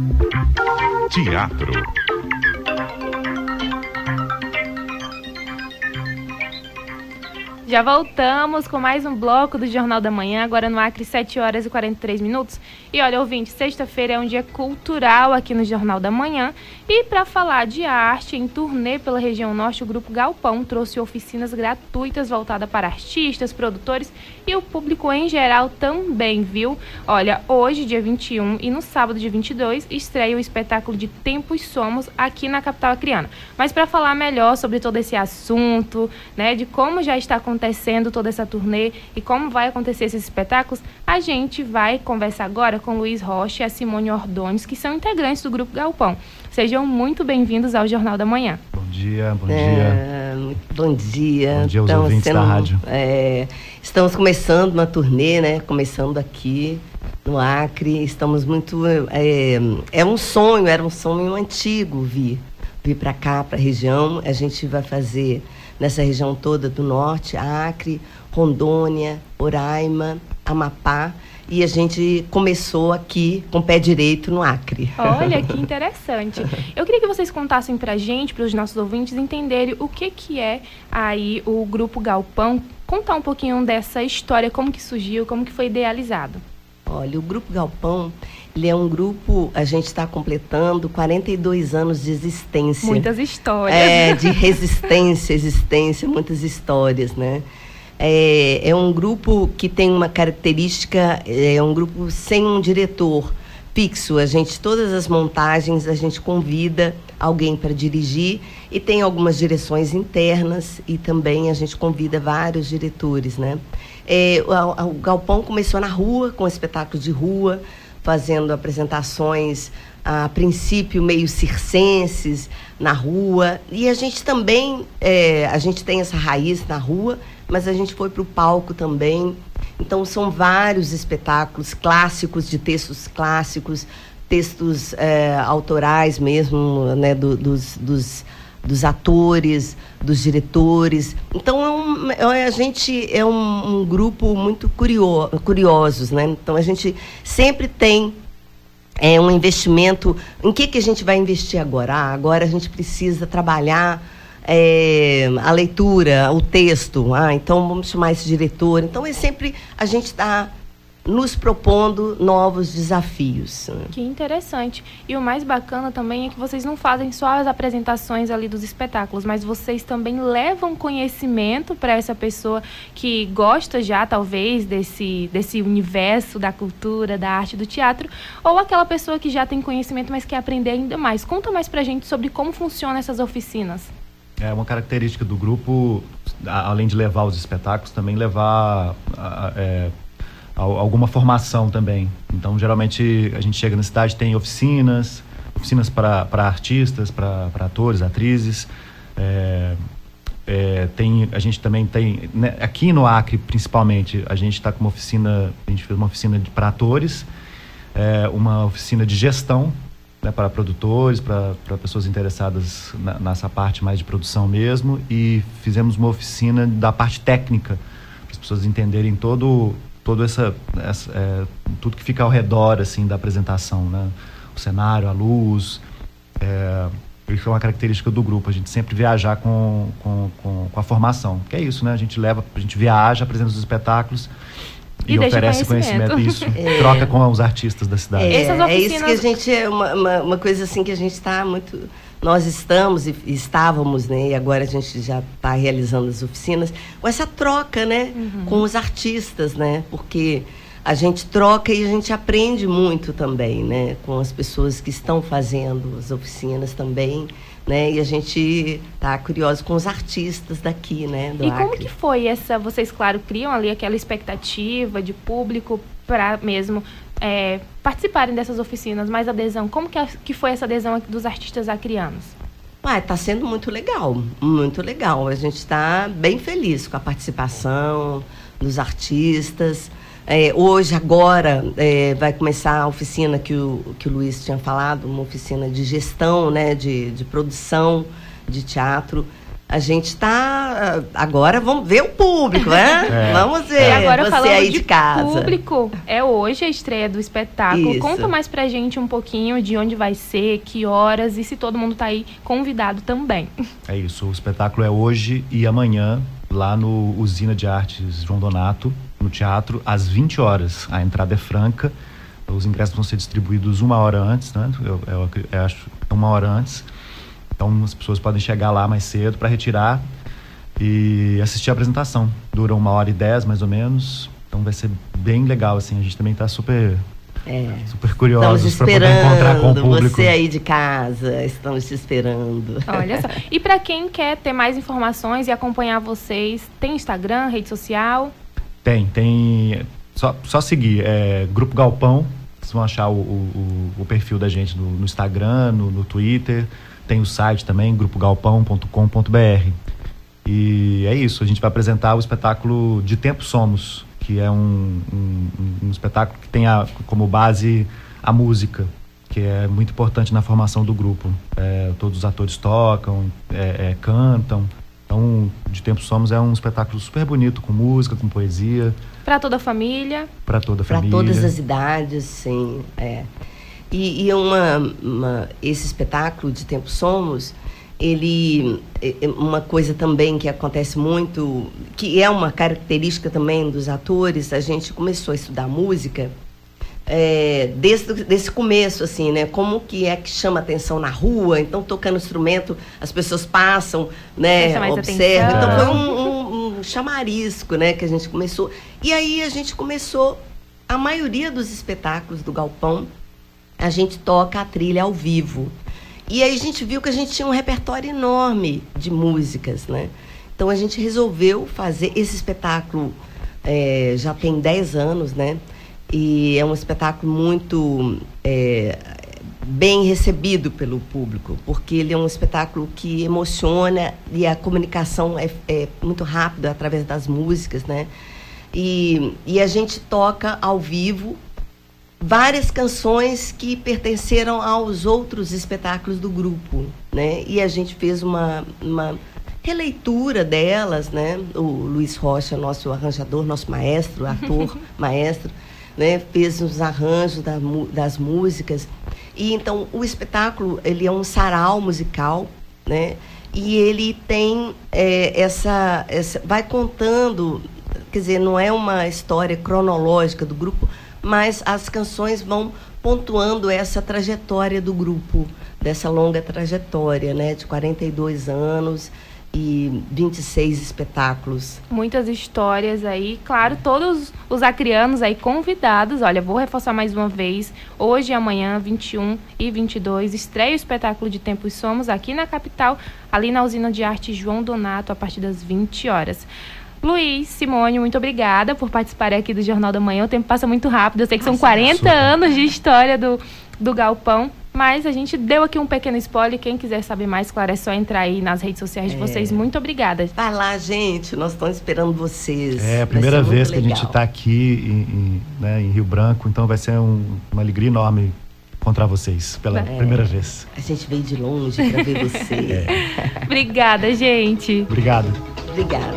Teatro. Já voltamos com mais um bloco do Jornal da Manhã, agora no Acre, 7 horas e 43 minutos. E olha, ouvinte, sexta-feira é um dia cultural aqui no Jornal da Manhã. E para falar de arte, em turnê pela região norte, o Grupo Galpão trouxe oficinas gratuitas voltadas para artistas, produtores e o público em geral também, viu? Olha, hoje, dia 21 e no sábado, dia 22, estreia o espetáculo de Tempos Somos aqui na capital acreana. Mas para falar melhor sobre todo esse assunto, né, de como já está acontecendo toda essa turnê e como vai acontecer esses espetáculos, a gente vai conversar agora com Luiz Rocha e a Simone Ordones, que são integrantes do Grupo Galpão. Sejam muito bem-vindos ao Jornal da Manhã. Bom dia, bom dia. Bom dia. Bom dia aos ouvintes da rádio. Estamos começando uma turnê, né? Começando aqui no Acre. Estamos muito... era um sonho antigo vir para cá, para a região. A gente vai fazer nessa região toda do norte, Acre, Rondônia, Roraima, Amapá. E a gente começou aqui com o pé direito no Acre. Olha, que interessante. Eu queria que vocês contassem pra gente, para os nossos ouvintes, entenderem o que é aí o Grupo Galpão. Contar um pouquinho dessa história, como que surgiu, como que foi idealizado. Olha, o Grupo Galpão, ele é um grupo, a gente está completando 42 anos de existência. Muitas histórias. De existência, muitas histórias, né? É um grupo que tem uma característica, é um grupo sem um diretor fixo. Todas as montagens, a gente convida alguém para dirigir e tem algumas direções internas e também a gente convida vários diretores, né? O Galpão começou na rua, com espetáculos de rua, fazendo apresentações, a princípio meio circenses, na rua. E a gente também, a gente tem essa raiz na rua, mas a gente foi para o palco também. Então, são vários espetáculos clássicos, de textos clássicos, textos autorais mesmo, né, dos atores, dos diretores. Então, a gente é um grupo muito curiosos, né? Então, a gente sempre tem um investimento. Em que a gente vai investir agora? Agora a gente precisa trabalhar a leitura, o texto. Então vamos chamar esse diretor. Então sempre a gente está nos propondo novos desafios. Que interessante. E o mais bacana também é que vocês não fazem só as apresentações ali dos espetáculos, mas vocês também levam conhecimento para essa pessoa que gosta já, talvez, desse universo da cultura, da arte, do teatro, ou aquela pessoa que já tem conhecimento, mas quer aprender ainda mais. Conta mais pra gente sobre como funcionam essas oficinas. Uma característica do grupo, além de levar os espetáculos, também levar alguma formação também. Então, geralmente, a gente chega na cidade, tem oficinas para artistas, para atores, atrizes. A gente também tem, né, aqui no Acre, principalmente, a gente está com a gente fez uma oficina para atores, uma oficina de gestão, né, para produtores, para pessoas interessadas nessa parte mais de produção mesmo, e fizemos uma oficina da parte técnica, para as pessoas entenderem todo tudo que fica ao redor, assim, da apresentação, né? O cenário, a luz. Isso é uma característica do grupo, a gente sempre viajar com a formação, que é isso, né? A gente viaja, apresenta os espetáculos e oferece conhecimento. Isso, troca com os artistas da cidade. Essas isso que a gente uma coisa assim que a gente está muito... Nós estamos e estávamos, né? E agora a gente já está realizando as oficinas com essa troca, né? Com os artistas, né? Porque a gente troca e a gente aprende muito também, né? Com as pessoas que estão fazendo as oficinas também, né? E a gente está curioso com os artistas daqui, né? Do Acre. Acre. Como que foi essa... Vocês, claro, criam ali aquela expectativa de público para mesmo participarem dessas oficinas, mais adesão. Como que foi essa adesão dos artistas acreanos? Está sendo muito legal, muito legal. A gente está bem feliz com a participação dos artistas. Hoje, agora, vai começar a oficina que o Luiz tinha falado, uma oficina de gestão, né, de produção de teatro. A gente está... Agora vamos ver o público, né? Vamos ver. E agora, você falando aí de casa. Público, é hoje a estreia do espetáculo. Isso. Conta mais pra gente um pouquinho de onde vai ser, que horas e se todo mundo tá aí convidado também. É isso, o espetáculo é hoje e amanhã, lá no Usina de Artes João Donato, no teatro, às 20 horas. A entrada é franca, os ingressos vão ser distribuídos 1 hora antes, né? Eu acho 1 hora antes. Então as pessoas podem chegar lá mais cedo para retirar e assistir a apresentação. Dura 1h10 mais ou menos. Então vai ser bem legal, assim. A gente também está super curiosos para poder encontrar com o público. Você aí de casa, estamos te esperando. Olha só. E para quem quer ter mais informações e acompanhar vocês, tem Instagram, rede social? Tem. Só seguir. Grupo Galpão. Vocês vão achar o perfil da gente no Instagram, no Twitter. Tem o site também, grupogalpão.com.br. E é isso, a gente vai apresentar o espetáculo De Tempo Somos, que é um espetáculo que tem como base a música, que é muito importante na formação do grupo. Todos os atores tocam, cantam. Então, De Tempo Somos é um espetáculo super bonito, com música, com poesia. Para toda a família? Para toda a família. Para todas as idades, sim. E esse espetáculo De Tempo Somos, uma coisa também que acontece muito, que é uma característica também dos atores, a gente começou a estudar música desse começo, assim, né? Como que é que chama atenção na rua, então tocando instrumento, as pessoas passam, né? Observam. Então foi um chamarisco, né? Que a gente começou. E aí a gente começou, a maioria dos espetáculos do Galpão, a gente toca a trilha ao vivo. E aí a gente viu que a gente tinha um repertório enorme de músicas, né? Então a gente resolveu fazer esse espetáculo, já tem 10 anos, né? E é um espetáculo muito bem recebido pelo público, porque ele é um espetáculo que emociona e a comunicação é muito rápida através das músicas, né? E a gente toca ao vivo várias canções que pertenceram aos outros espetáculos do grupo, né? E a gente fez uma releitura delas, né? O Luiz Rocha, nosso arranjador, nosso maestro, ator, maestro, né? Fez os arranjos das músicas. E então o espetáculo, ele é um sarau musical, né? E ele tem vai contando, quer dizer, não é uma história cronológica do grupo, mas as canções vão pontuando essa trajetória do grupo, dessa longa trajetória, né, de 42 anos e 26 espetáculos. Muitas histórias aí, claro, todos os acrianos aí convidados. Olha, vou reforçar mais uma vez, hoje e amanhã, 21 e 22, estreia o espetáculo De Tempo Somos aqui na capital, ali na Usina de Arte João Donato, a partir das 20 horas. Luiz, Simone, muito obrigada por participarem aqui do Jornal da Manhã. O tempo passa muito rápido. Eu sei que são 40 anos de história do Galpão, mas a gente deu aqui um pequeno spoiler. Quem quiser saber mais, claro, é só entrar aí nas redes sociais de vocês. Muito obrigada. Vai lá, gente. Nós estamos esperando vocês. É a primeira vez que a gente está aqui em Rio Branco, então vai ser uma alegria enorme encontrar vocês pela primeira vez. A gente veio de longe para ver você. Obrigada, gente. Obrigado. Obrigada.